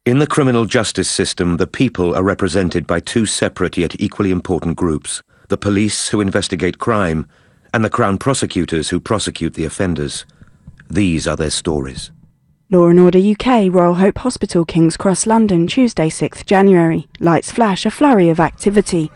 In the criminal justice system, the people are represented by two separate yet equally important groups: the police, who investigate crime, and the Crown prosecutors, who prosecute the offenders. These are their stories. Law and Order UK, Royal Hope Hospital, King's Cross, London, Tuesday 6th January. Lights flash, a flurry of activity.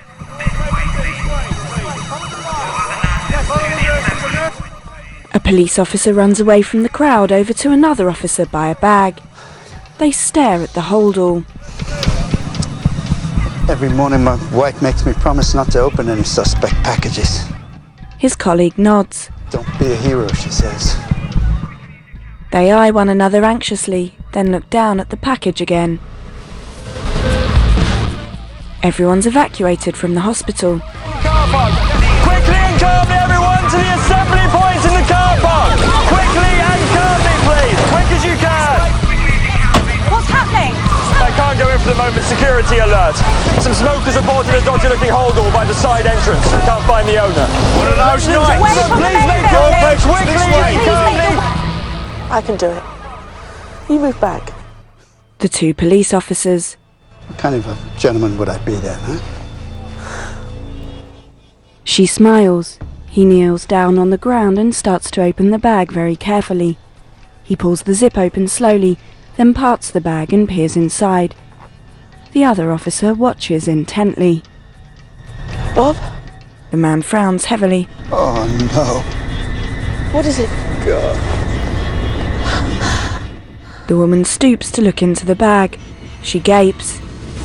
A police officer runs away from the crowd over to another officer by a bag. They stare at the holdall. Every morning my wife makes me promise not to open any suspect packages. His colleague nods. Don't be a hero, she says. They eye one another anxiously, then look down at the package again. Everyone's evacuated from the hospital. Car park! Quickly and calmly, everyone, to the assembly point in the car park! Quickly and calmly, please! Quick as you can! What's happening? I can't go in for the moment. Security alert. Some smokers are boarded a dodgy-looking holdall by the side entrance. Can't find the owner. One of those nights! Away from the Please main make your building. way quickly and calmly! I can do it. You move back. The two police officers. What kind of a gentleman would I be then, huh? She smiles. He kneels down on the ground and starts to open the bag very carefully. He pulls the zip open slowly, then parts the bag and peers inside. The other officer watches intently. Bob? The man frowns heavily. Oh, no. What is it? God. The woman stoops to look into the bag. She gapes.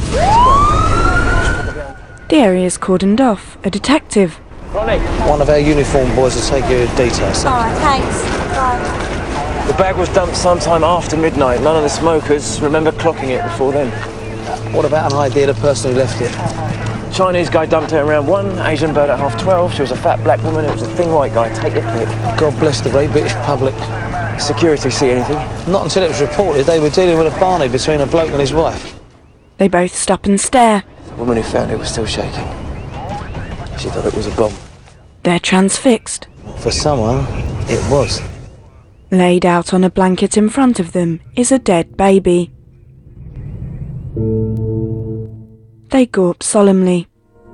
The area is cordoned off. A detective. Ronnie! One of our uniformed boys will take your details. Alright, thanks. Bye. The bag was dumped sometime after midnight. None of the smokers remember clocking it before then. What about an idea of the person who left it? Chinese guy dumped it around 1, Asian bird at 12:30. She was a fat black woman, it was a thin white guy. Take your pick. God bless the great British public. Security see anything? Not until it was reported they were dealing with a barney between a bloke and his wife. They both stop and stare. The woman who found it was still shaking. She thought it was a bomb. They're transfixed. For someone, it was. Laid out on a blanket in front of them is a dead baby. They gawp solemnly.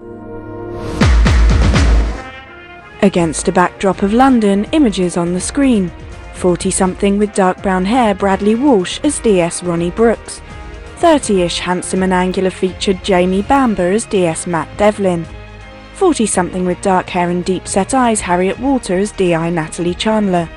Against a backdrop of London, images on the screen. 40-something with dark brown hair Bradley Walsh as DS Ronnie Brooks. 30-ish handsome and angular-featured Jamie Bamber as DS Matt Devlin. 40-something with dark hair and deep-set eyes Harriet Walter as DI Natalie Chandler.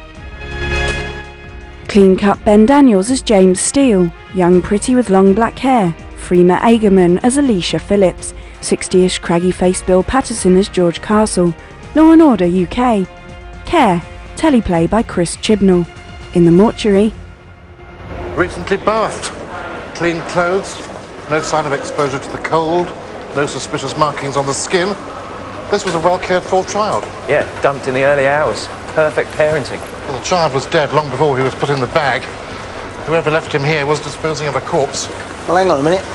Clean-cut Ben Daniels as James Steele. Young pretty with long black hair. Freema Agerman as Alicia Phillips. 60-ish craggy-faced Bill Patterson as George Castle. Law and Order UK. Care. Teleplay by Chris Chibnall. In the mortuary. Recently bathed. Clean clothes. No sign of exposure to the cold. No suspicious markings on the skin. This was a well-cared-for child. Yeah, dumped in the early hours. Perfect parenting. Well, the child was dead long before he was put in the bag. Whoever left him here was disposing of a corpse. Well, hang on a minute.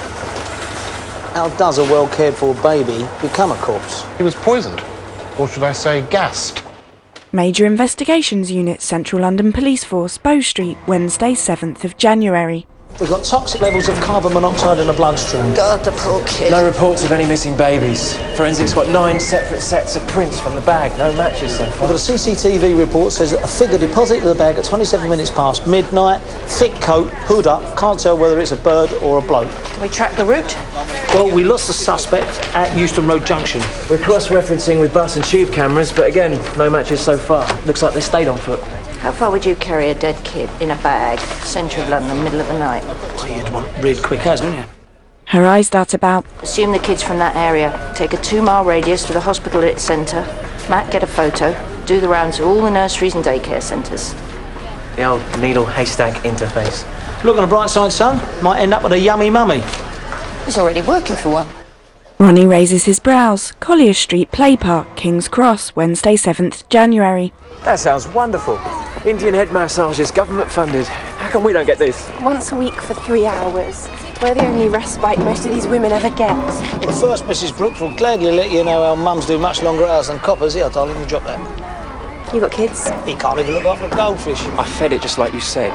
How does a well-cared-for baby become a corpse? He was poisoned. Or should I say gassed? Major Investigations Unit, Central London Police Force, Bow Street, Wednesday 7th of January. We've got toxic levels of carbon monoxide in the bloodstream. God, the poor kid. No reports of any missing babies. Forensics got 9 separate sets of prints from the bag. No matches so far. We've got a CCTV report says that a figure deposited the bag at 27 minutes past midnight, thick coat, hood up, can't tell whether it's a bird or a bloke. Can we track the route? Well, we lost the suspect at Euston Road Junction. We're cross-referencing with bus and tube cameras, but again, no matches so far. Looks like they stayed on foot. How far would you carry a dead kid in a bag, centre of London, middle of the night? Well, you'd want real quick as, wouldn't you? Her eyes dart about. Assume the kid's from that area. Take a 2-mile radius to the hospital at its centre. Matt, get a photo. Do the rounds of all the nurseries and daycare centres. The old needle haystack interface. Look on the bright side, son. Might end up with a yummy mummy. He's already working for one. Ronnie raises his brows. Collier Street Play Park, King's Cross, Wednesday 7th January. That sounds wonderful. Indian head massages, government funded. How come we don't get this? Once a week for 3 hours. We're the only respite most of these women ever get. Well, first, Mrs. Brooks will gladly let you know how mums do much longer hours than coppers. Here, darling, you drop that. You got kids? He can't even look after a goldfish. I fed it just like you said.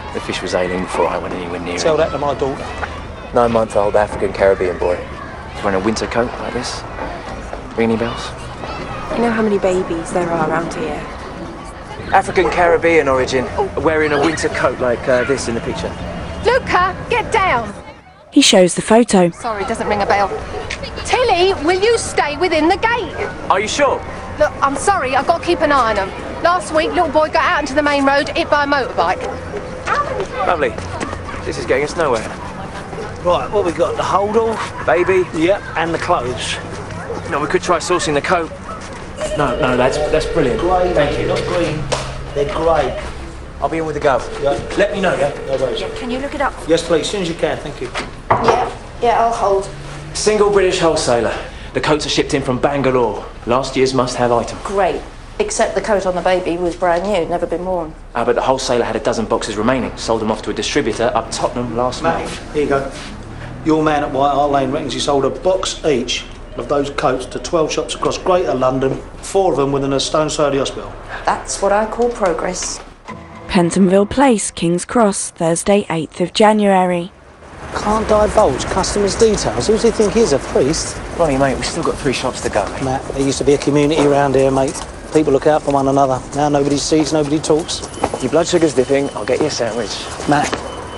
The fish was ailing before I went anywhere near Tell it. that to my daughter. 9-month-old African Caribbean boy. He's wearing a winter coat like this. Ring any bells? You know how many babies there are around here? African Caribbean origin, wearing a winter coat like this in the picture. Luca, get down! He shows the photo. Sorry, doesn't ring a bell. Tilly, will you stay within the gate? Are you sure? Look, I'm sorry, I've got to keep an eye on them. Last week, little boy got out into the main road, hit by a motorbike. Lovely. This is getting us nowhere. Right, what we got? The hold-all? Baby? Yep, and the clothes. No, we could try sourcing the coat. No, that's brilliant. Grey, Thank you. not green. They're grey. I'll be in with the gov. Yeah. Let me know, yeah? No worries. Can you look it up? Yes, please, as soon as you can, thank you. Yeah, I'll hold. Single British wholesaler. The coats are shipped in from Bangalore. Last year's must-have item. Great. Except the coat on the baby was brand new, never been worn. But the wholesaler had a dozen boxes remaining. Sold them off to a distributor up Tottenham last month. Here you go. Your man at White Hart Lane reckons he sold a box each of those coats to 12 shops across Greater London, 4 of them within a stone's throw of the hospital. That's what I call progress. Pentonville Place, King's Cross, Thursday, 8th of January. Can't divulge customers' details. Who does he think he is, a priest? Ronnie, mate, we've still got 3 shops to go. Matt, there used to be a community around here, mate. People look out for one another. Now nobody sees, nobody talks. Your blood sugar's dipping, I'll get you a sandwich. Matt,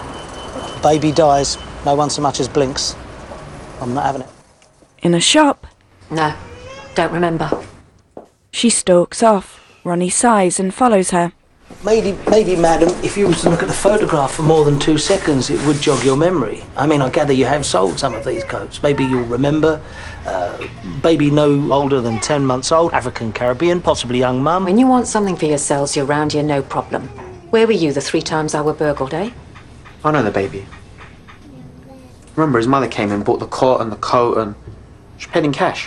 baby dies, no one so much as blinks. I'm not having it. In a shop, No, don't remember. she stalks off. Ronnie sighs and follows her. Maybe, madam, if you was to look at the photograph for more than 2 seconds, it would jog your memory. I mean, I gather you have sold some of these coats. Maybe you'll remember. Baby no older than 10 months old, African Caribbean, possibly young mum. When you want something for yourselves, you're round here, no problem. Where were you the 3 times I were burgled, eh? I know the baby. Remember, his mother came and bought the cot and the coat and she paid in cash.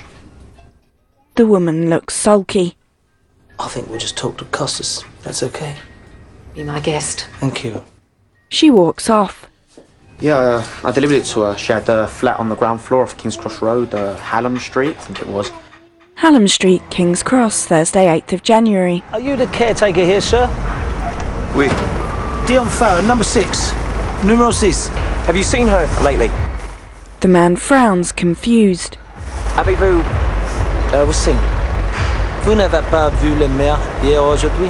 The woman looks sulky. I think we'll just talk to Costas. That's okay. Be my guest. Thank you. She walks off. Yeah, I delivered it to her. She had a flat on the ground floor of King's Cross Road, Hallam Street, I think it was. Hallam Street, King's Cross, Thursday, 8th of January. Are you the caretaker here, sir? Oui. Dion Farrer, number 6. Numero 6. Have you seen her lately? The man frowns, confused. Avez-vous seen? Vous n'avez pas vu le maire hier aujourd'hui?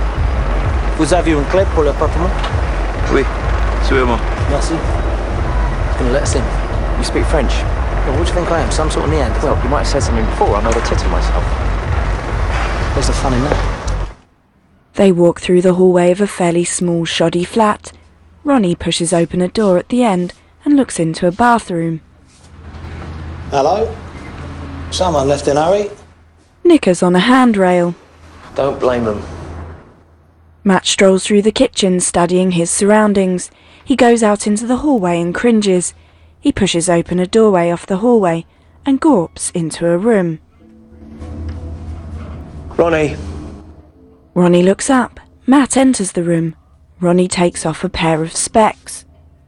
Vous avez une clé pour l'appartement? Oui, suivez-moi. Merci. He's going to let us in. You speak French? Well, what do you think I am? Some sort of Neanderthal? Well, you might have said something before. I made a tit of myself. Where's the fun in that? They walk through the hallway of a fairly small, shoddy flat. Ronnie pushes open a door at the end and looks into a bathroom. Hello? Someone left in a hurry? Knickers on a handrail. Don't blame them. Matt strolls through the kitchen, studying his surroundings. He goes out into the hallway and cringes. He pushes open a doorway off the hallway and gawps into a room. Ronnie. Ronnie looks up. Matt enters the room. Ronnie takes off a pair of specs.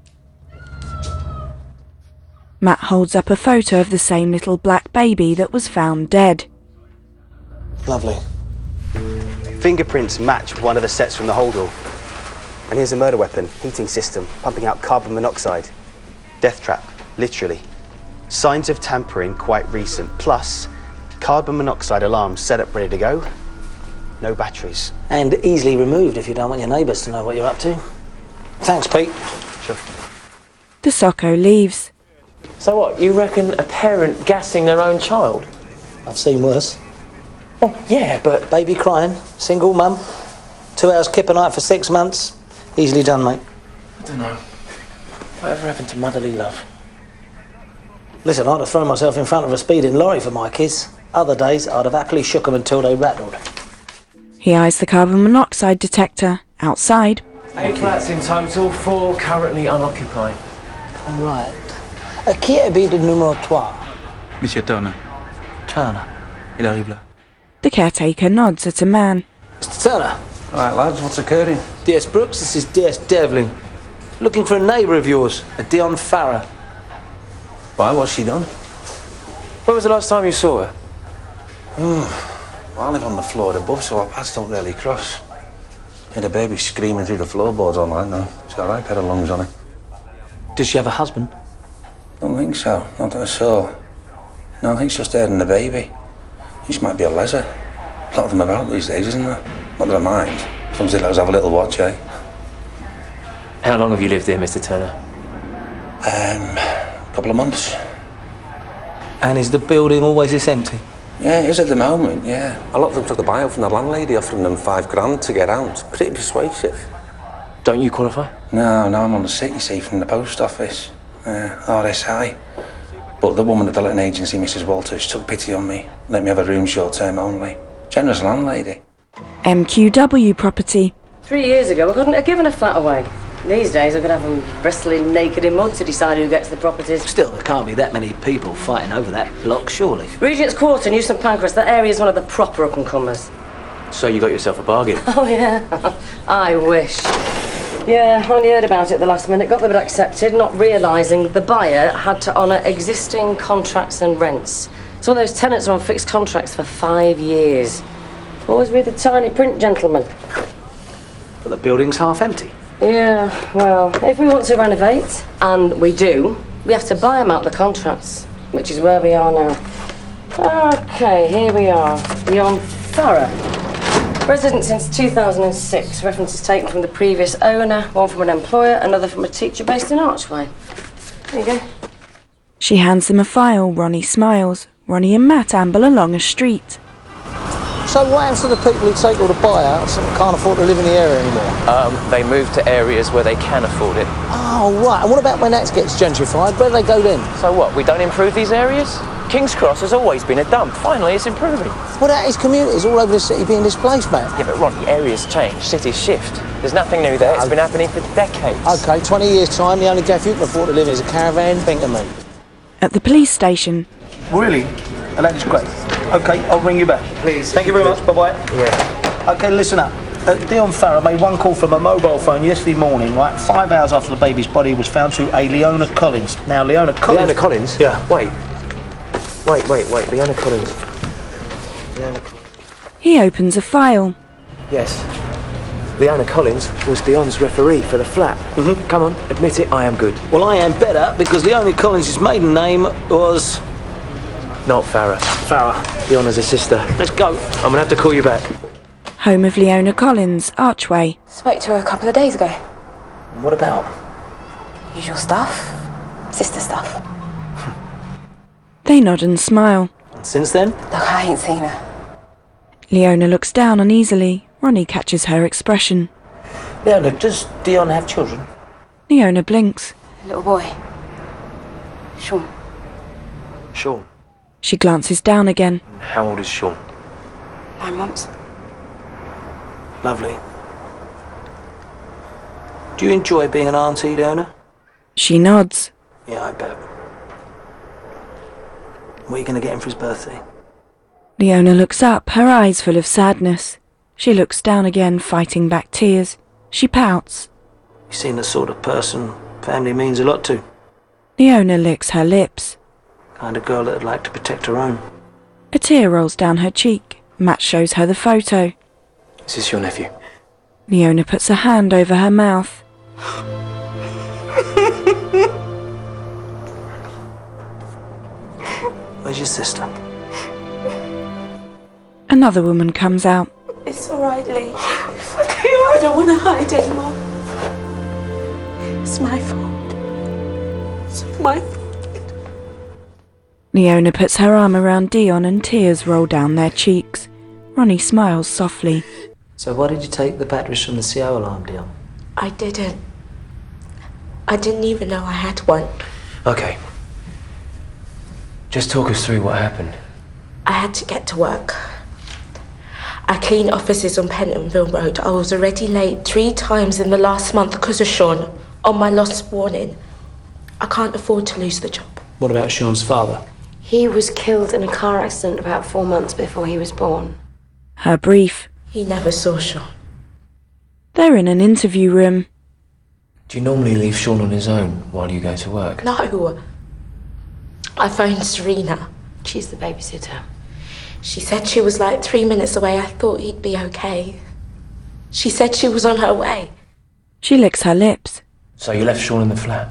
Matt holds up a photo of the same little black baby that was found dead. Lovely. Fingerprints match one of the sets from the hold-all. And here's a murder weapon, heating system, pumping out carbon monoxide. Death trap, literally. Signs of tampering quite recent. Plus, carbon monoxide alarm set up ready to go. No batteries. And easily removed if you don't want your neighbours to know what you're up to. Thanks, Pete. Sure. The Socko leaves. So what, you reckon a parent gassing their own child? I've seen worse. Oh, yeah, but... Baby crying, single mum, 2 hours kip a night for 6 months. Easily done, mate. I don't know. Whatever happened to motherly love? Listen, I'd have thrown myself in front of a speeding lorry for my kids. Other days, I'd have happily shook them until they rattled. He eyes the carbon monoxide detector. Outside. 8 flats in total, 4 currently unoccupied. Right. Qui habite le numéro 3? Monsieur Turner. Turner. Il arrive là. The caretaker nods at a man. Mr. Turner. All right, lads, what's occurring? DS Brooks, this is DS Devlin. Looking for a neighbour of yours, a Dion Farrer. Why? What's she done? When was the last time you saw her? Well, I live on the floor above, so our paths don't really cross. Yeah, the baby's screaming through the floorboards all night now. She's got a right pair of lungs on her. Does she have a husband? Don't think so. Not that I saw. No, I think she's just her and the baby. She might be a leser. A lot of them about these days, isn't there? Not that I mind. Some say let us have a little watch, eh? How long have you lived here, Mr. Turner? A couple of months. And is the building always this empty? Yeah, it is at the moment, yeah. A lot of them took the buyout from the landlady, offering them $5,000 to get out. Pretty persuasive. Don't you qualify? No, I'm on the sick, you see, from the post office. RSI. But the woman at the letting agency, Mrs. Walters, took pity on me. Let me have a room short-term only. Generous landlady. MQW property. 3 years ago, I couldn't have given a flat away. These days, I could have them wrestling naked in mud to decide who gets the properties. Still, there can't be that many people fighting over that block, surely. Regent's Quarter, New St Pancras, that area is one of the proper up-and-comers. So you got yourself a bargain? Oh, yeah. I wish. Yeah, I only heard about it at the last minute, got the bid accepted, not realising the buyer had to honour existing contracts and rents. So those tenants are on fixed contracts for 5 years. Always read the tiny print, gentlemen. But the building's half empty. Yeah, well, if we want to renovate, and we do, we have to buy them out the contracts, which is where we are now. OK, here we are. Leon Farah. Resident since 2006. References taken from the previous owner, one from an employer, another from a teacher based in Archway. There you go. She hands him a file. Ronnie smiles. Ronnie and Matt amble along a street. So what happens to the people who take all the buyouts and can't afford to live in the area anymore? They move to areas where they can afford it. Oh, right. And what about when that gets gentrified? Where do they go then? So what, we don't improve these areas? King's Cross has always been a dump. Finally, it's improving. Well, that is communities all over the city being displaced, mate. Yeah, but Ronnie, areas change, cities shift. There's nothing new there. It's been happening for decades. OK, 20 years' time, the only gaff you can afford to live in is a caravan. Think of me. At the police station. Really? And that is great. OK, I'll ring you back. Please. Thank you very much. Bye-bye. Yeah. OK, listen up. Dion Farah made one call from a mobile phone yesterday morning, right? 5 hours after the baby's body was found to a Leona Collins. Now, Leona Collins... Leona Collins? Yeah. Wait. Leona Collins. He opens a file. Yes. Leona Collins was Dion's referee for the flat. Mm-hmm. Come on, admit it, I am good. Well, I am better because Leona Collins' maiden name was... Not Farah. Farah. Leona's a sister. Let's go. I'm gonna have to call you back. Home of Leona Collins, Archway. Spoke to her a couple of days ago. What about? Usual stuff. Sister stuff. They nod and smile. And since then? Look, I ain't seen her. Leona looks down uneasily. Ronnie catches her expression. Leona, does Dion have children? Leona blinks. Little boy. Sean. Sean. She glances down again. How old is Sean? 9 months. Lovely. Do you enjoy being an auntie, Leona? She nods. Yeah, I bet. What are you going to get him for his birthday? Leona looks up, her eyes full of sadness. She looks down again, fighting back tears. She pouts. You seem the sort of person family means a lot to. Leona licks her lips. Kind of girl that'd like to protect her own. A tear rolls down her cheek. Matt shows her the photo. Is this your nephew? Leona puts a hand over her mouth. Where's your sister? Another woman comes out. It's all right, Lee. I don't want to hide anymore. It's my fault. It's my fault. Leona puts her arm around Dion and tears roll down their cheeks. Ronnie smiles softly. So why did you take the batteries from the CO alarm, Dion? I didn't. I didn't even know I had one. Okay. Just talk us through what happened. I had to get to work. I cleaned offices on Pentonville Road. I was already late 3 times in the last month because of Sean, on my lost warning. I can't afford to lose the job. What about Sean's father? He was killed in a car accident about 4 months before he was born. Her brief. He never saw Sean. They're in an interview room. Do you normally leave Sean on his own while you go to work? No. I phoned Serena. She's the babysitter. She said she was like 3 minutes away. I thought he'd be okay. She said she was on her way. She licks her lips. So you left Sean in the flat?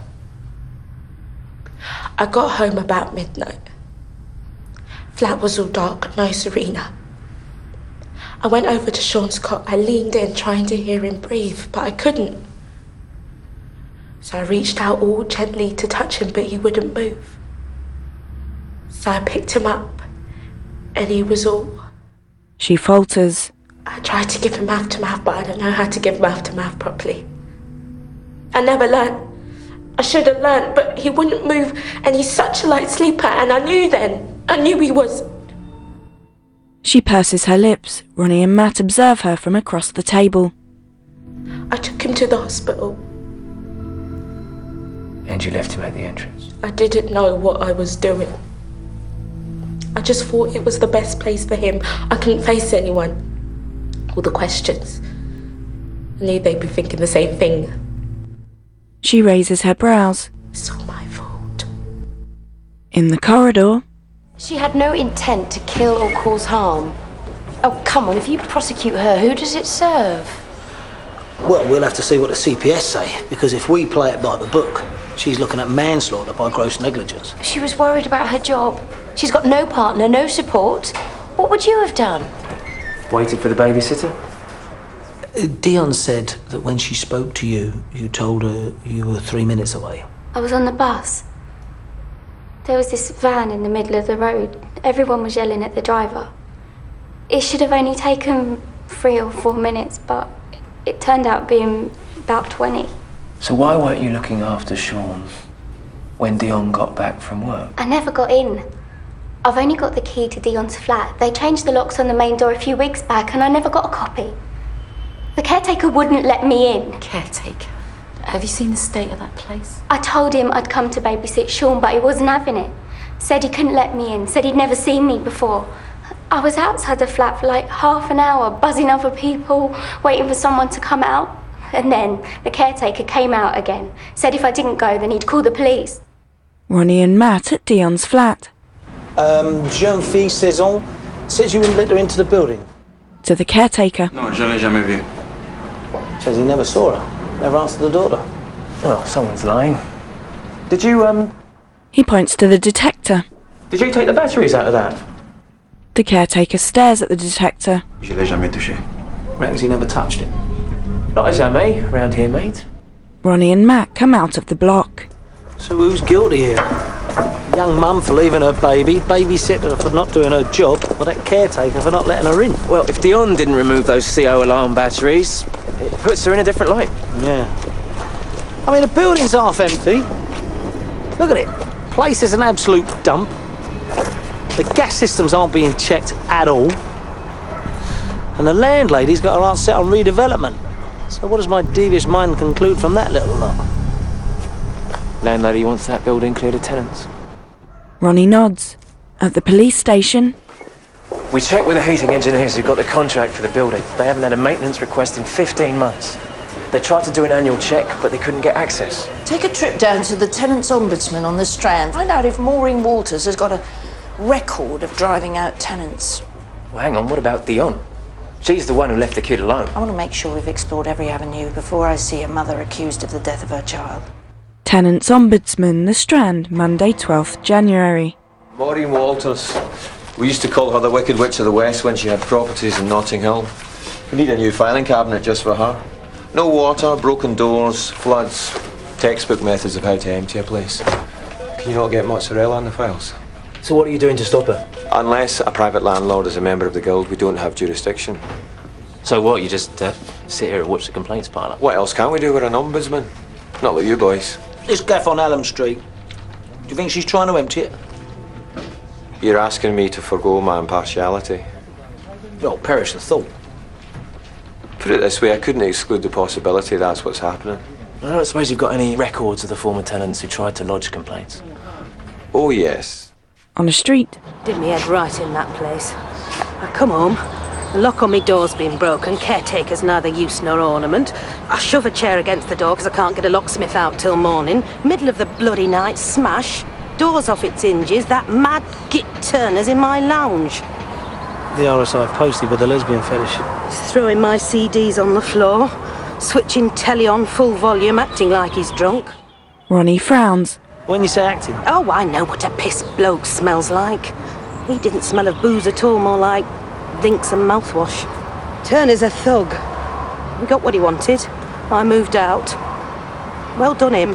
I got home about midnight. Flat was all dark, no Serena. I went over to Sean's cot. I leaned in, trying to hear him breathe, but I couldn't. So I reached out all gently to touch him, but he wouldn't move. So I picked him up, and he was all... She falters. I tried to give him mouth-to-mouth, but I don't know how to give mouth-to-mouth properly. I never learnt. I should have learnt, but he wouldn't move, and he's such a light sleeper, and I knew then. I knew he was... She purses her lips. Ronnie and Matt observe her from across the table. I took him to the hospital. And you left him at the entrance? I didn't know what I was doing. I just thought it was the best place for him. I couldn't face anyone. All the questions. I knew they'd be thinking the same thing. She raises her brows. It's all my fault. In the corridor... She had no intent to kill or cause harm. Oh, come on, if you prosecute her, who does it serve? Well, we'll have to see what the CPS say, because if we play it by the book, she's looking at manslaughter by gross negligence. She was worried about her job. She's got no partner, no support. What would you have done? Waited for the babysitter? Dion said that when she spoke to you, you told her you were 3 minutes away. I was on the bus. There was this van in the middle of the road. Everyone was yelling at the driver. It should have only taken 3 or 4 minutes, but it turned out being about 20. So why weren't you looking after Sean when Dion got back from work? I never got in. I've only got the key to Dion's flat. They changed the locks on the main door a few weeks back, and I never got a copy. The caretaker wouldn't let me in. Caretaker? Have you seen the state of that place? I told him I'd come to babysit Sean, but he wasn't having it. Said he couldn't let me in, said he'd never seen me before. I was outside the flat for like half an hour, buzzing other people, waiting for someone to come out. And then the caretaker came out again, said if I didn't go, then he'd call the police. Ronnie and Matt at Dion's flat. Jeune-fille Saison says you wouldn't let her into the building. To the caretaker. No, je l'ai jamais vue. Says he never saw her, never answered the door. Well, someone's lying. Did you, He points to the detector. Did you take the batteries out of that? The caretaker stares at the detector. Je l'ai jamais touché. Reckons he never touched it. Not as me, round here, mate. Ronnie and Matt come out of the block. So who's guilty here? Young mum for leaving her baby, babysitter for not doing her job, or that caretaker for not letting her in. Well, if Dion didn't remove those CO alarm batteries, it puts her in a different light. Yeah. I mean, the building's half empty. Look at it. Place is an absolute dump. The gas systems aren't being checked at all. And the landlady's got her heart set on redevelopment. So what does my devious mind conclude from that little lot? Landlady wants that building cleared of tenants. Ronnie nods. At the police station... We checked with the heating engineers who got the contract for the building. They haven't had a maintenance request in 15 months. They tried to do an annual check, but they couldn't get access. Take a trip down to the Tenants Ombudsman on the Strand. Find out if Maureen Walters has got a record of driving out tenants. Well, hang on, what about Dion? She's the one who left the kid alone. I want to make sure we've explored every avenue before I see a mother accused of the death of her child. Tenants Ombudsman, The Strand, Monday 12th January. Maureen Walters. We used to call her the Wicked Witch of the West when she had properties in Notting Hill. We need a new filing cabinet just for her. No water, broken doors, floods, textbook methods of how to empty a place. Can you not get mozzarella on the files? So what are you doing to stop her? Unless a private landlord is a member of the guild, we don't have jurisdiction. So what, you just sit here and watch the complaints pile up? What else can we do with an ombudsman? Not like you boys. This gaff on Allen Street. Do you think she's trying to empty it? You're asking me to forgo my impartiality. Well, perish the thought. Put it this way, I couldn't exclude the possibility that's what's happening. I don't suppose you've got any records of the former tenants who tried to lodge complaints? Oh, yes. On a street. Did me head right in that place. I come home, the lock on me door's been broken, caretaker's neither use nor ornament. I shove a chair against the door because I can't get a locksmith out till morning. Middle of the bloody night, smash. Door's off its hinges, that mad git Turner's in my lounge. the RSI postie with the lesbian fetish. He's throwing my CDs on the floor, switching telly on full volume, acting like he's drunk. Ronnie frowns. When you say acting? Oh, I know what a piss bloke smells like. He didn't smell of booze at all, more like Vinks and mouthwash. Turner's a thug. He got what he wanted. I moved out. Well done him.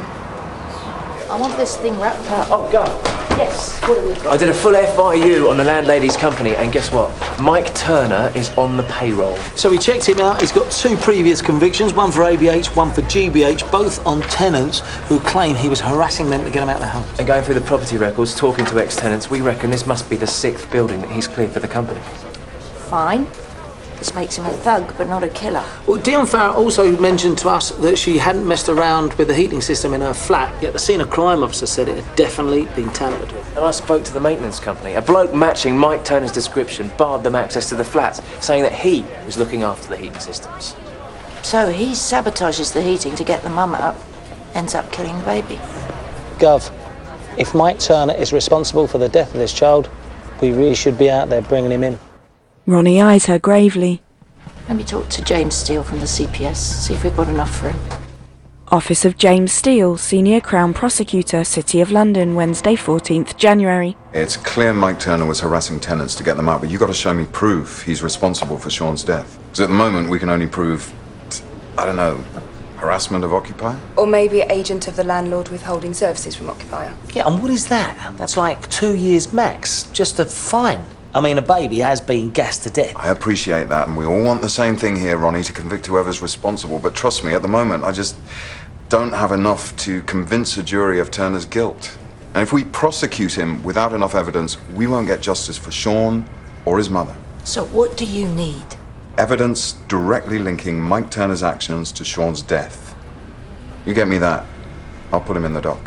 I want this thing wrapped up. Oh, God. Yes, what have we got? I did a full FIU on the landlady's company, and guess what? Mike Turner is on the payroll. So we checked him out. He's got 2 previous convictions, one for ABH, one for GBH, both on tenants who claim he was harassing them to get them out of the house. And going through the property records, talking to ex-tenants, we reckon this must be the 6th building that he's cleared for the company. Fine. This makes him a thug, but not a killer. Well, Dion Farrer also mentioned to us that she hadn't messed around with the heating system in her flat, yet the scene of crime officer said it had definitely been tampered with. And I spoke to the maintenance company. A bloke matching Mike Turner's description barred them access to the flats, saying that he was looking after the heating systems. So he sabotages the heating to get the mum up, ends up killing the baby. Gov, if Mike Turner is responsible for the death of this child, we really should be out there bringing him in. Ronnie eyes her gravely. Let me talk to James Steele from the CPS, see if we've got enough for him. Office of James Steele, Senior Crown Prosecutor, City of London, Wednesday, 14th January. It's clear Mike Turner was harassing tenants to get them out, but you've got to show me proof he's responsible for Sean's death. Because at the moment, we can only prove, I don't know, harassment of occupier? Or maybe agent of the landlord withholding services from occupier. Yeah, and what is that? That's like 2 years max, just a fine. I mean, a baby has been gassed to death. I appreciate that, and we all want the same thing here, Ronnie, to convict whoever's responsible. But trust me, at the moment, I just don't have enough to convince a jury of Turner's guilt. And if we prosecute him without enough evidence, we won't get justice for Sean or his mother. So what do you need? Evidence directly linking Mike Turner's actions to Sean's death. You get me that, I'll put him in the dock.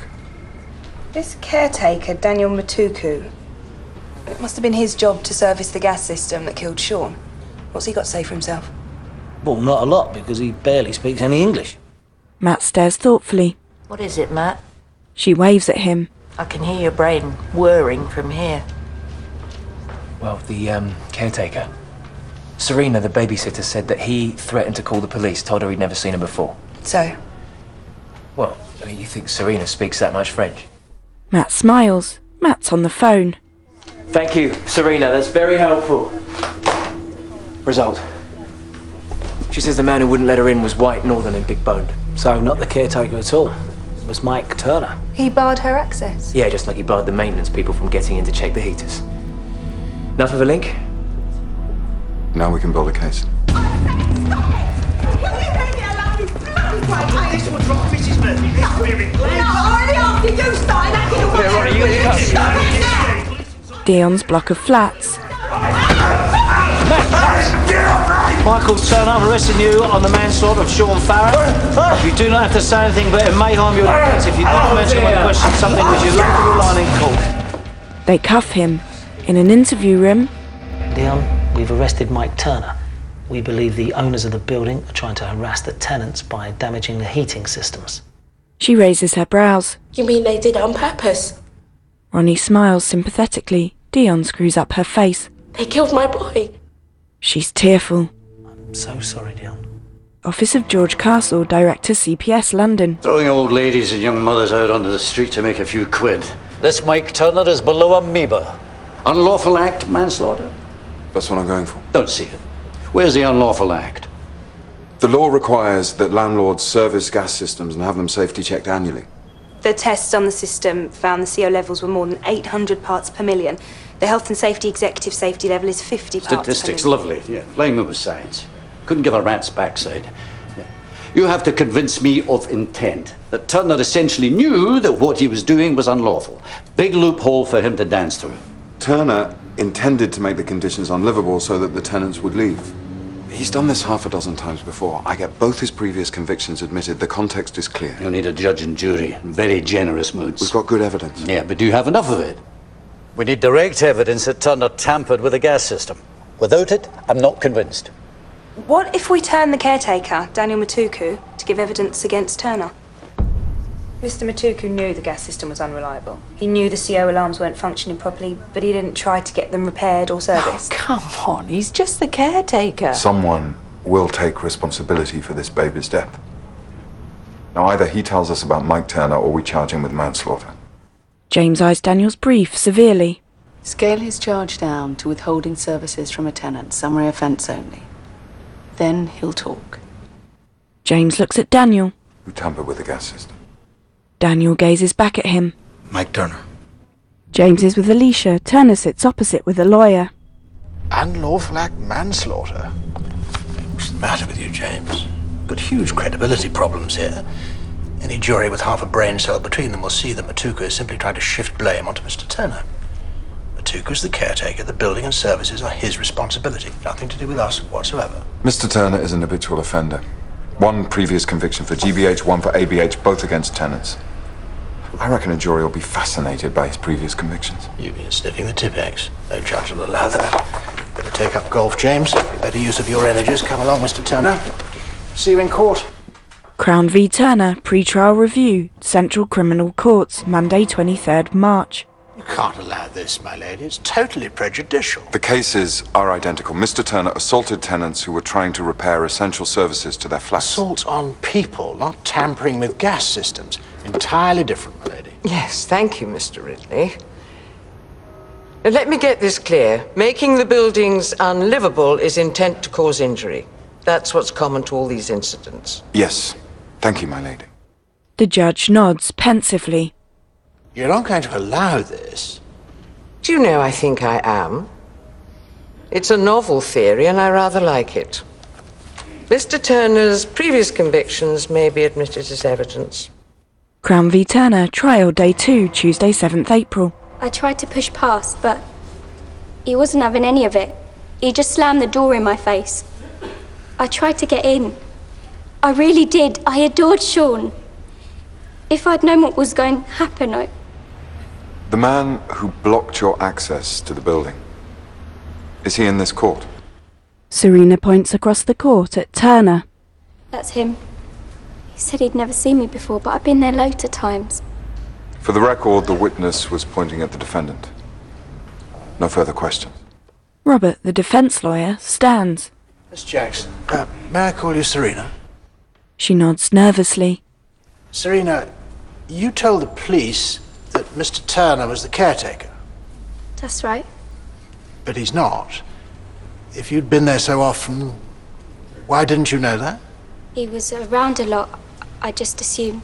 This caretaker, Daniel Matuku, it must have been his job to service the gas system that killed Sean. What's he got to say for himself? Well, not a lot, because he barely speaks any English. Matt stares thoughtfully. What is it, Matt? She waves at him. I can hear your brain whirring from here. Well, the caretaker. Serena, the babysitter, said that he threatened to call the police, told her he'd never seen her before. So? Well, I mean, you think Serena speaks that much French? Matt smiles. Matt's on the phone. Thank you, Serena. That's very helpful. Result. She says the man who wouldn't let her in was white, northern and big-boned. So not the caretaker at all. It was Mike Turner. He barred her access? Yeah, just like he barred the maintenance people from getting in to check the heaters. Enough of a link? Now we can build a case. Dion's block of flats. Michael Turner, I'm arresting you on the manslaughter of Sean Farrer. You do not have to say anything, but it may harm your defence. If you don't mention my question something which you like to rely in court. They cuff him. In an interview room. Dion, we've arrested Mike Turner. We believe the owners of the building are trying to harass the tenants by damaging the heating systems. She raises her brows. You mean they did it on purpose? Ronnie smiles sympathetically. Dion screws up her face. They killed my boy. She's tearful. I'm so sorry, Dion. Office of George Castle, Director CPS London. Throwing old ladies and young mothers out onto the street to make a few quid. This Mike Turner is below amoeba. Unlawful act, manslaughter. That's what I'm going for. Don't see it. Where's the unlawful act? The law requires that landlords service gas systems and have them safety checked annually. The tests on the system found the CO levels were more than 800 parts per million. The health and safety executive safety level is 50 parts Statistics, per million. lovely. Yeah, playing with science. Couldn't give a rat's backside. Yeah. You have to convince me of intent. That Turner essentially knew that what he was doing was unlawful. Big loophole for him to dance through. Turner intended to make the conditions unlivable so that the tenants would leave. He's done this half a dozen times before. I get both his previous convictions admitted. The context is clear. You need a judge and jury in very generous moods. We've got good evidence. Yeah, but do you have enough of it? We need direct evidence that Turner tampered with the gas system. Without it, I'm not convinced. What if we turn the caretaker, Daniel Matuku, to give evidence against Turner? Mr. Matuku knew the gas system was unreliable. He knew the CO alarms weren't functioning properly, but he didn't try to get them repaired or serviced. Come on, he's just the caretaker. Someone will take responsibility for this baby's death. Now, either he tells us about Mike Turner or we charge him with manslaughter. James eyes Daniel's brief severely. Scale his charge down to withholding services from a tenant, summary offence only. Then he'll talk. James looks at Daniel. Who tampered with the gas system? Daniel gazes back at him. Mike Turner. James is with Alicia. Turner sits opposite with a lawyer. Unlawful act manslaughter? What's the matter with you, James? Got huge credibility problems here. Any jury with half a brain cell between them will see that Matuku is simply trying to shift blame onto Mr. Turner. Matuku's the caretaker. The building and services are his responsibility. Nothing to do with us whatsoever. Mr. Turner is an habitual offender. One previous conviction for GBH, one for ABH, both against tenants. I reckon a jury will be fascinated by his previous convictions. You've been sniffing the Tipex. No judge will allow that. Better take up golf, James. Better use of your energies. Come along, Mr. Turner. See you in court. Crown v. Turner, pre-trial review, Central Criminal Courts, Monday 23rd March. You can't allow this, my lady. It's totally prejudicial. The cases are identical. Mr. Turner assaulted tenants who were trying to repair essential services to their flats. Assault on people, not tampering with gas systems. Entirely different, my lady. Yes, thank you, Mr. Ridley. Now, let me get this clear. Making the buildings unlivable is intent to cause injury. That's what's common to all these incidents. Yes. Thank you, my lady. The judge nods pensively. You're not going to allow this? Do you know, I think I am. It's a novel theory, and I rather like it. Mr. Turner's previous convictions may be admitted as evidence. Crown v. Turner, trial day 2, Tuesday 7th April. I tried to push past, but he wasn't having any of it. He just slammed the door in my face. I tried to get in. I really did. I adored Sean. If I'd known what was going to happen, The man who blocked your access to the building, is he in this court? Serena points across the court at Turner. That's him. He said he'd never seen me before, but I've been there loads of times. For the record, the witness was pointing at the defendant. No further questions. Robert, the defence lawyer, stands. Miss Jackson, may I call you Serena? She nods nervously. Serena, you told the police that Mr. Turner was the caretaker. That's right. But he's not. If you'd been there so often, why didn't you know that? He was around a lot. I just assumed.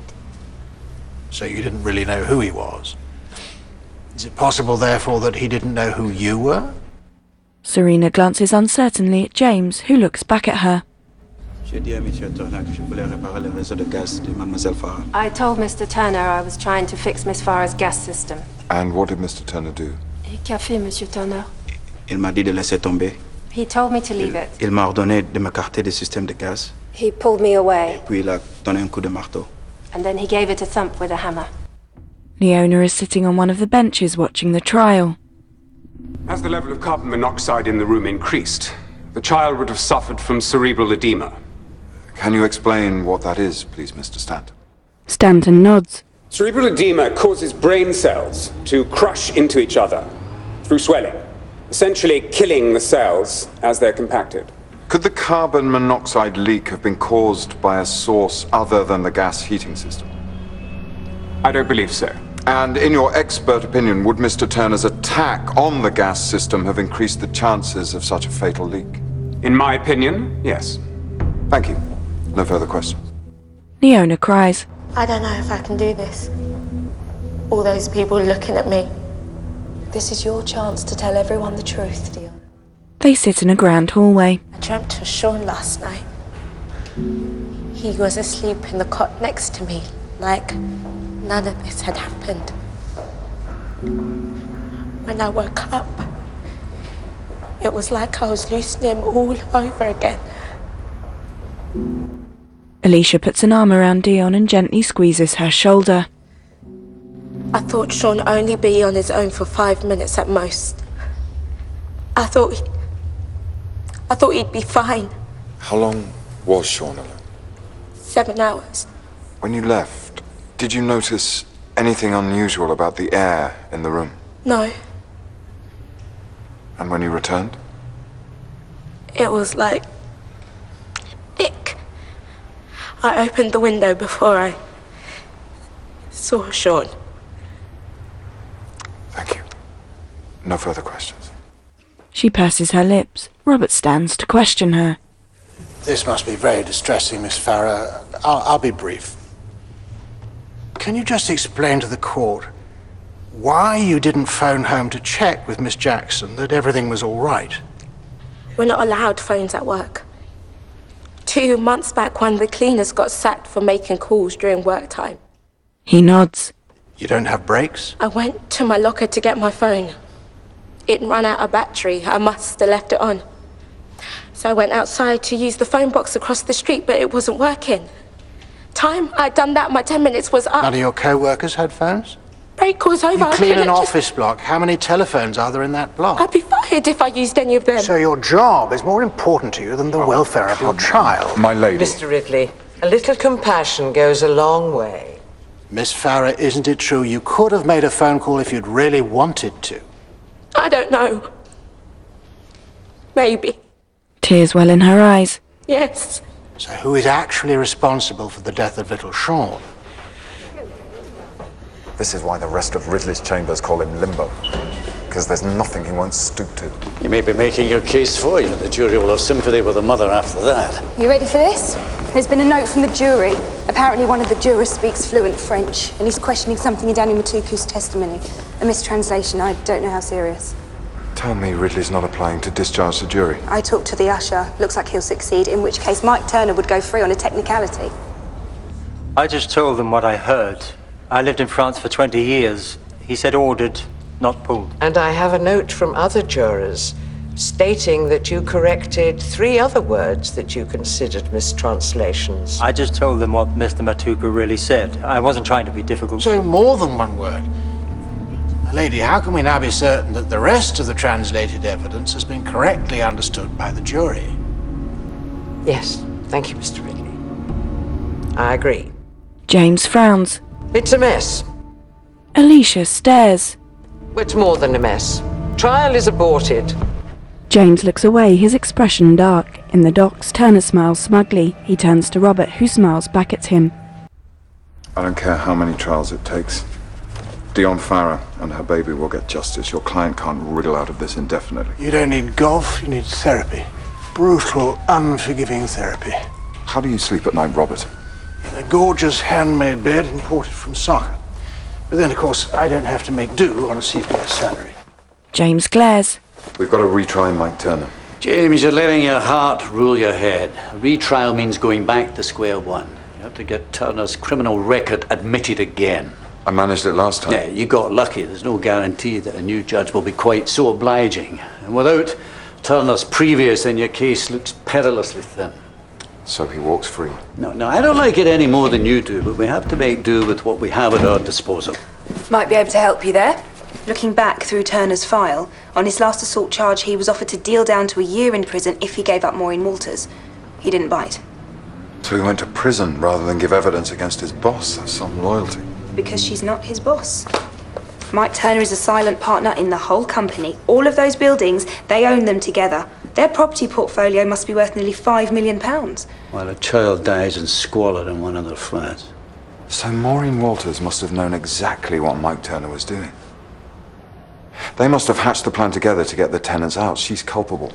So you didn't really know who he was? Is it possible, therefore, that he didn't know who you were? Serena glances uncertainly at James, who looks back at her. J'ai dit à Monsieur Turner que je voulais réparer le réseau de gaz de Mademoiselle Farah. I told Mr. Turner I was trying to fix Miss Farah's gas system. And what did Mr. Turner do? Qu'a fait, Monsieur Turner? Il m'a dit de laisser tomber. He told me to leave it. Il m'a ordonné de m'écarter du système de gaz. He pulled me away, Puis il a donné un coup de marteau. and then he gave it a thump with a hammer. Leona is sitting on one of the benches watching the trial. As the level of carbon monoxide in the room increased, the child would have suffered from cerebral edema. Can you explain what that is, please, Mr. Stanton? Stanton nods. Cerebral edema causes brain cells to crush into each other through swelling, essentially killing the cells as they're compacted. Could the carbon monoxide leak have been caused by a source other than the gas heating system? I don't believe so. And in your expert opinion, would Mr. Turner's attack on the gas system have increased the chances of such a fatal leak? In my opinion, yes. Thank you. No further questions. Leona cries. I don't know if I can do this. All those people looking at me. This is your chance to tell everyone the truth, Dion. They sit in a grand hallway. I dreamt of Sean last night. He was asleep in the cot next to me, like none of this had happened. When I woke up, it was like I was losing him all over again. Alicia puts an arm around Dion and gently squeezes her shoulder. I thought Sean only be on his own for 5 minutes at most. I thought he'd be fine. How long was Sean alone? 7 hours. When you left, Did you notice anything unusual about the air in the room? No, And when you returned? it was like ick. I opened the window before I saw Sean. Thank you. No further questions. She purses her lips. Robert stands to question her. This must be very distressing, Miss Farrer. I'll be brief. Can you just explain to the court why you didn't phone home to check with Miss Jackson that everything was all right? We're not allowed phones at work. 2 months back, one of the cleaners got sacked for making calls during work time. He nods. You don't have breaks? I went to my locker to get my phone. It ran out of battery. I must have left it on. So I went outside to use the phone box across the street, but it wasn't working. Time I'd done that, my 10 minutes was up. None of your co-workers had phones? Break was over. You I clean an couldn't office block. How many telephones are there in that block? I'd be fired if I used any of them. So your job is more important to you than the welfare of your child. My lady. Mr. Ridley, a little compassion goes a long way. Miss Farrer, isn't it true you could have made a phone call if you'd really wanted to? I don't know. Maybe. Tears well in her eyes. Yes. So who is actually responsible for the death of little Sean? This is why the rest of Ridley's chambers call him Limbo. Because there's nothing he won't stoop to. You may be making your case for you. The jury will have sympathy with the mother after that. You ready for this? There's been a note from the jury. Apparently one of the jurors speaks fluent French, and he's questioning something in Daniel Matuku's testimony. A mistranslation. I don't know how serious. Tell me Ridley's not applying to discharge the jury. I talked to the usher. Looks like he'll succeed, in which case Mike Turner would go free on a technicality. I just told them what I heard. I lived in France for 20 years. He said ordered, not pulled. And I have a note from other jurors stating that you corrected 3 other words that you considered mistranslations. I just told them what Mr. Matuku really said. I wasn't trying to be difficult. So more than one word. Lady, how can we now be certain that the rest of the translated evidence has been correctly understood by the jury? Yes, thank you, Mr. Ridley. I agree. James frowns. It's a mess. Alicia stares. It's more than a mess. Trial is aborted. James looks away, his expression dark. In the docks, Turner smiles smugly. He turns to Robert, who smiles back at him. I don't care how many trials it takes. Dion Farrer and her baby will get justice. Your client can't wriggle out of this indefinitely. You don't need golf, you need therapy. Brutal, unforgiving therapy. How do you sleep at night, Robert? In a gorgeous handmade bed imported from Socket. But then, of course, I don't have to make do on a CPS salary. James glares. We've got to retry Mike Turner. James, you're letting your heart rule your head. A retrial means going back to square one. You have to get Turner's criminal record admitted again. I managed it last time. Yeah, you got lucky. There's no guarantee that a new judge will be quite so obliging. And without Turner's previous, then your case looks perilously thin. So he walks free. No, I don't like it any more than you do, but we have to make do with what we have at our disposal. Might be able to help you there. Looking back through Turner's file, on his last assault charge, he was offered to deal down to a year in prison if he gave up Maureen Walters. He didn't bite. So he went to prison rather than give evidence against his boss. That's some loyalty. Because she's not his boss. Mike Turner is a silent partner in the whole company. All of those buildings, they own them together. Their property portfolio must be worth nearly £5 million. While a child dies in squalor in one of their flats. So Maureen Walters must have known exactly what Mike Turner was doing. They must have hatched the plan together to get the tenants out. She's culpable.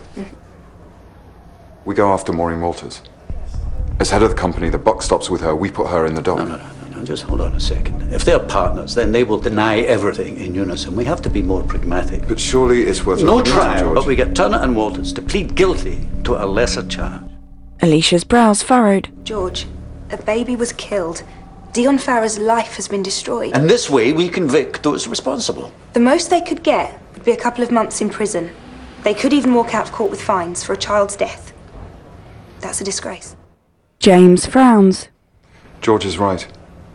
We go after Maureen Walters. As head of the company, the buck stops with her. We put her in the dock. No, just hold on a second. If they're partners, then they will deny everything in unison. We have to be more pragmatic. But surely it's worth... No trial, but we get Turner and Walters to plead guilty to a lesser charge. Alicia's brows furrowed. George, a baby was killed. Dion Farrer's life has been destroyed. And this way we convict those responsible. The most they could get would be a couple of months in prison. They could even walk out of court with fines for a child's death. That's a disgrace. James frowns. George is right.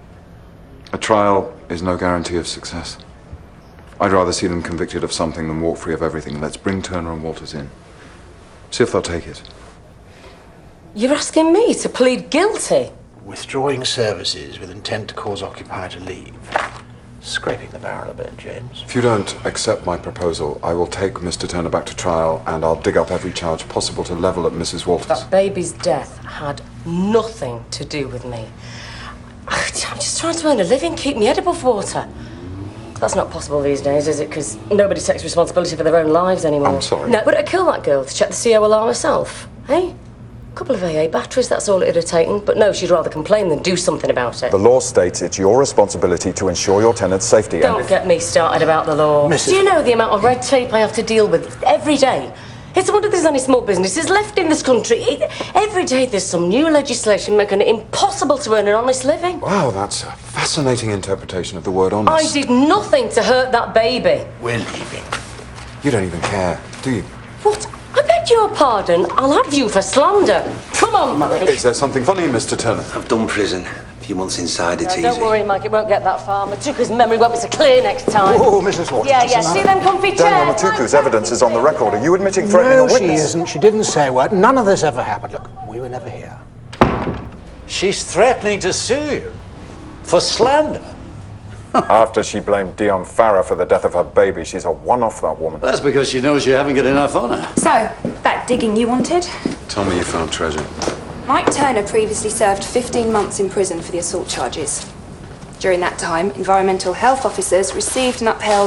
A trial is no guarantee of success. I'd rather see them convicted of something than walk free of everything. Let's bring Turner and Walters in. See if they'll take it. You're asking me to plead guilty? withdrawing services with intent to cause occupier to leave. Scraping the barrel a bit, James. If you don't accept my proposal, I will take Mr. Turner back to trial and I'll dig up every charge possible to level at Mrs. Walters. That baby's death had nothing to do with me. I'm just trying to earn a living, keep my head above water. That's not possible these days, is it? Because nobody takes responsibility for their own lives anymore. I'm sorry. No, would it kill that girl to check the CO alarm herself? Eh? A couple of AA batteries, that's all it'd have taken. But no, she'd rather complain than do something about it. The law states it's your responsibility to ensure your tenant's safety. Don't get me started about the law. Do you know the amount of red tape I have to deal with every day? It's a wonder there's any small businesses left in this country. Every day there's some new legislation making it impossible to earn an honest living. Wow, that's a fascinating interpretation of the word honest. I did nothing to hurt that baby. We're leaving. You don't even care, do you? What? I beg your pardon. I'll have you for slander. Come on, Mike. Is there something funny, Mr. Turner? I've done prison. A few months inside, it's easy. Don't worry, Mike. It won't get that far. Matuka's memory won't be so clear next time. Oh, Mrs. Walters. Yeah. See them comfy chairs? Daniel Matuku's evidence is on the record. Are you admitting threatening a No, witness? she isn't. She didn't say a word. None of this ever happened. Look, we were never here. She's threatening to sue you for slander. After she blamed Dion Farah for the death of her baby, she's a one-off, that woman. That's because she knows you haven't got enough on her. So, that digging you wanted? Tell me you found treasure. Mike Turner previously served 15 months in prison for the assault charges. During that time, environmental health officers received and upheld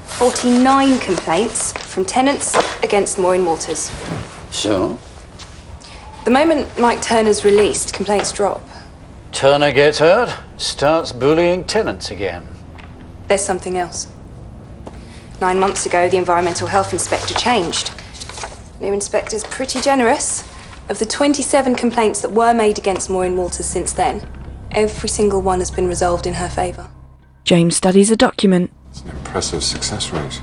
49 complaints from tenants against Maureen Walters. So? The moment Mike Turner's released, complaints drop. Turner gets hurt, starts bullying tenants again. There's something else. 9 months ago, the environmental health inspector changed. New inspector's pretty generous. Of the 27 complaints that were made against Maureen Walters since then, every single one has been resolved in her favour. James studies a document. It's an impressive success rate.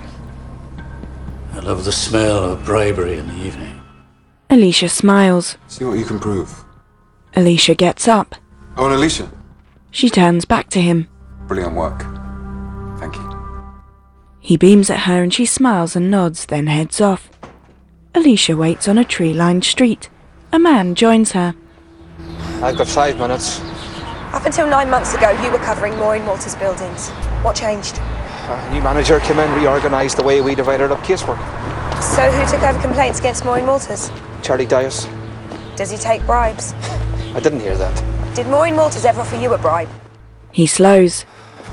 I love the smell of bribery in the evening. Alicia smiles. See what you can prove. Alicia gets up. Oh, and Alicia. She turns back to him. Brilliant work. Thank you. He beams at her and she smiles and nods, then heads off. Alicia waits on a tree-lined street. A man joins her. I've got 5 minutes. Up until 9 months ago, you were covering Maureen Walters' buildings. What changed? A new manager came in, reorganised the way we divided up casework. So who took over complaints against Maureen Walters? Charlie Dias. Does he take bribes? I didn't hear that. Did Maureen Walters ever offer you a bribe? He slows.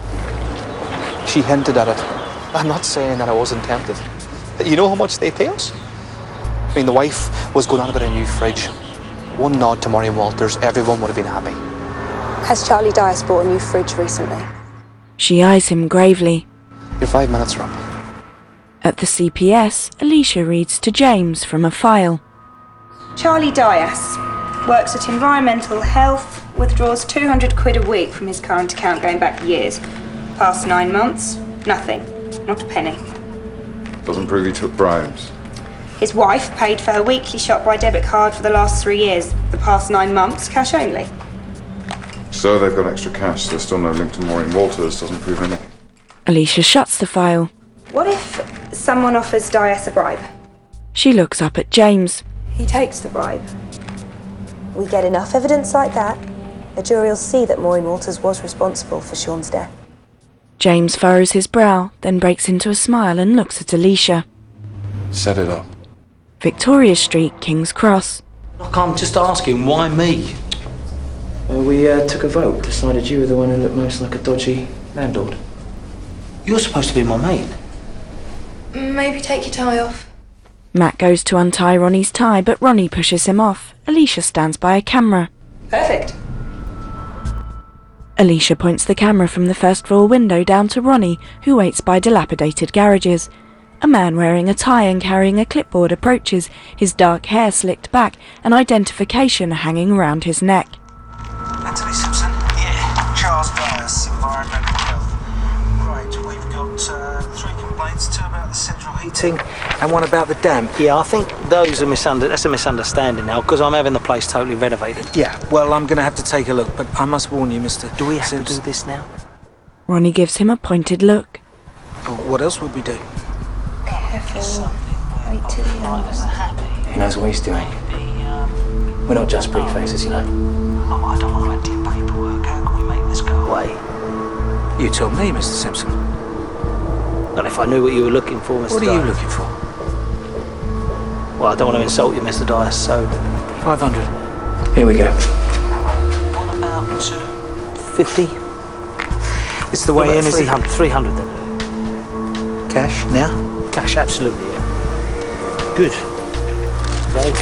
She hinted at it. I'm not saying that I wasn't tempted. You know how much they pay us? I mean, the wife was going on about a new fridge. One nod to Maureen Walters, everyone would have been happy. Has Charlie Dias bought a new fridge recently? She eyes him gravely. Your 5 minutes are up. At the CPS, Alicia reads to James from a file. Charlie Dias works at Environmental Health, withdraws 200 quid a week from his current account going back years. Past 9 months, nothing. Not a penny. Doesn't prove he took bribes. His wife paid for her weekly shop by debit card for the last 3 years. The past 9 months, cash only. So they've got extra cash. There's still no link to Maureen Walters. Doesn't prove anything. Alicia shuts the file. What if someone offers Dias a bribe? She looks up at James. He takes the bribe. We get enough evidence like that, the jury will see that Maureen Walters was responsible for Sean's death. James furrows his brow, then breaks into a smile and looks at Alicia. Set it up. Victoria Street, King's Cross. Look, I'm just asking, why me? We took a vote, decided you were the one who looked most like a dodgy landlord. You're supposed to be my mate. Maybe take your tie off. Matt goes to untie Ronnie's tie, but Ronnie pushes him off. Alicia stands by a camera. Perfect. Alicia points the camera from the first floor window down to Ronnie, who waits by dilapidated garages. A man wearing a tie and carrying a clipboard approaches, his dark hair slicked back, an identification hanging around his neck. Anthony Simpson? Yeah. Charles Dias, Environmental Health. Right, we've got 3 complaints, 2 about the central heating and 1 about the damp. Yeah, I think that's a misunderstanding now, because I'm having the place totally renovated. Yeah, well, I'm going to have to take a look, but I must warn you, Mr. Do we have to do this now? Ronnie gives him a pointed look. Oh, what else would we do? Careful. Wait till the end. He knows what he's doing. We're not just pretty faces, you know. Oh, I don't want to empty him back. paperwork. How can we make this go away? You tell me, Mr. Simpson. Not if I knew what you were looking for, Mr. What are you looking for? Well, I don't want to insult you, Mr. Dias, so... 500. Here we go. What about 250? It's the way in, is he? 300 then. Cash, now? Cash, absolutely, yeah. Good. Okay.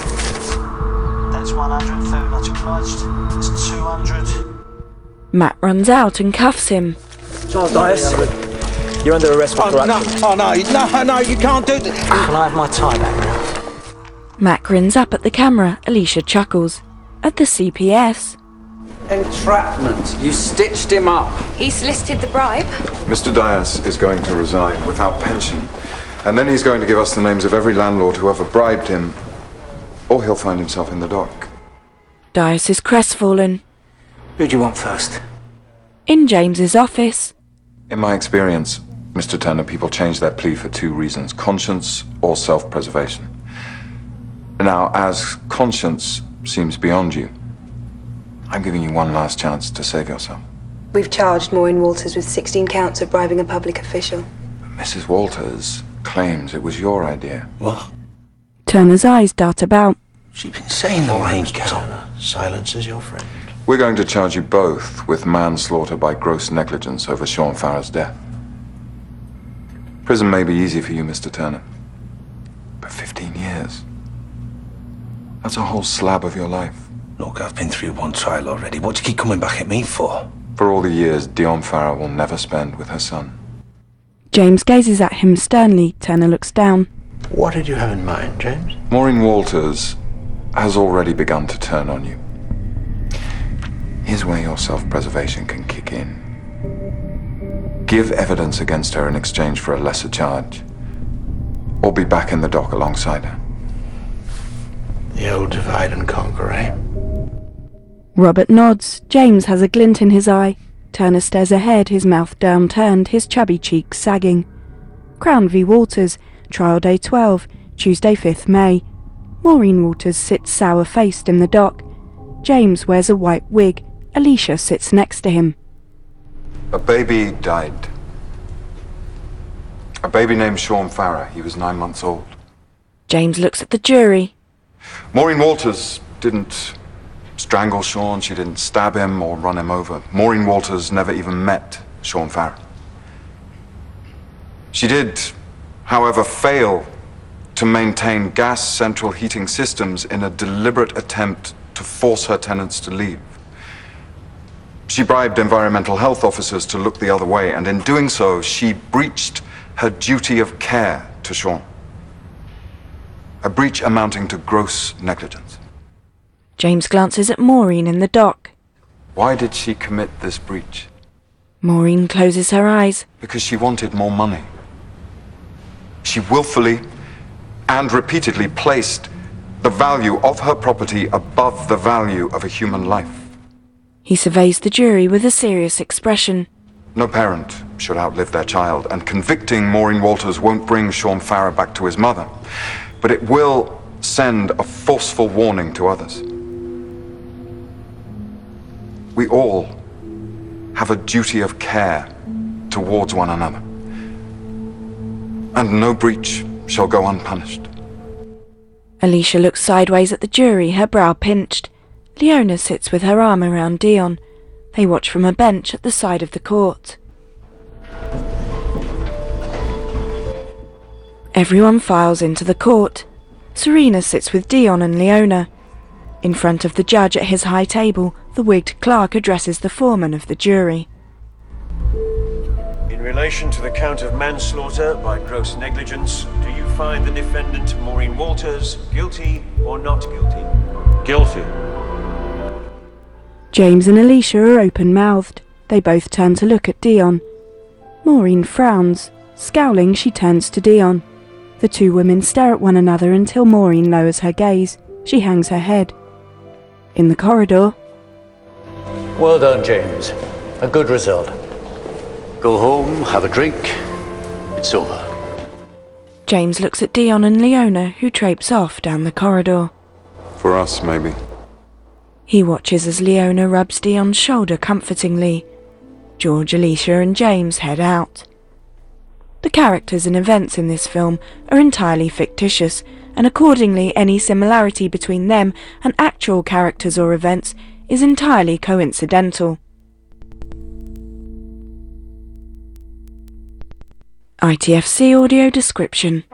That's 100, very much obliged. That's 200. Matt runs out and cuffs him. Charles Dias, you're under arrest for corruption. No, you can't do that. Can I have my tie back now? Matt grins up at the camera. Alicia chuckles. At the CPS, Entrapment. You stitched him up. He solicited the bribe. Mr. Dias is going to resign without pension. And then he's going to give us the names of every landlord who ever bribed him, or he'll find himself in the dock. Dias is crestfallen. Who do you want first? In James's office, In my experience, Mr. Turner, people change their plea for two reasons: conscience or self-preservation. Now, as conscience seems beyond you, I'm giving you one last chance to save yourself. We've charged Maureen Walters with 16 counts of bribing a public official. Mrs. Walters claims it was your idea. What? Turner's eyes dart about. She's been saying the line, Turner. Silence is your friend. We're going to charge you both with manslaughter by gross negligence over Sean Farrer's death. Prison may be easy for you, Mr. Turner, but 15 years. That's a whole slab of your life. Look, I've been through one trial already. What do you keep coming back at me for? For all the years Dion Farrer will never spend with her son. James gazes at him sternly. Turner looks down. What did you have in mind, James? Maureen Walters has already begun to turn on you. Here's where your self-preservation can kick in. Give evidence against her in exchange for a lesser charge, or be back in the dock alongside her. The old divide and conquer, eh? Robert nods. James has a glint in his eye. Turner stares ahead, his mouth downturned, his chubby cheeks sagging. Crown v. Walters, trial day 12, Tuesday 5th May. Maureen Walters sits sour-faced in the dock. James wears a white wig. Alicia sits next to him. A baby died. A baby named Sean Farrer. He was 9 months old. James looks at the jury. Maureen Walters didn't strangle Sean. She didn't stab him or run him over. Maureen Walters never even met Sean Farrer. She did, however, fail to maintain gas central heating systems in a deliberate attempt to force her tenants to leave. She bribed environmental health officers to look the other way, and in doing so, she breached her duty of care to Sean. A breach amounting to gross negligence. James glances at Maureen in the dock. Why did she commit this breach? Maureen closes her eyes. Because she wanted more money. She willfully and repeatedly placed the value of her property above the value of a human life. He surveys the jury with a serious expression. No parent should outlive their child, and convicting Maureen Walters won't bring Sean Farrer back to his mother, but it will send a forceful warning to others. We all have a duty of care towards one another, and no breach shall go unpunished. Alicia looks sideways at the jury, her brow pinched. Leona sits with her arm around Dion. They watch from a bench at the side of the court. Everyone files into the court. Serena sits with Dion and Leona. In front of the judge at his high table, the wigged clerk addresses the foreman of the jury. In relation to the count of manslaughter by gross negligence, do you find the defendant, Maureen Walters, guilty or not guilty? Guilty. James and Alicia are open-mouthed. They both turn to look at Dion. Maureen frowns. Scowling, she turns to Dion. The two women stare at one another until Maureen lowers her gaze. She hangs her head. In the corridor... Well done, James. A good result. Go home, have a drink. It's over. James looks at Dion and Leona, who traipse off down the corridor. For us, maybe. He watches as Leona rubs Dion's shoulder comfortingly. George, Alicia and James head out. The characters and events in this film are entirely fictitious, and accordingly any similarity between them and actual characters or events is entirely coincidental. ITFC audio description.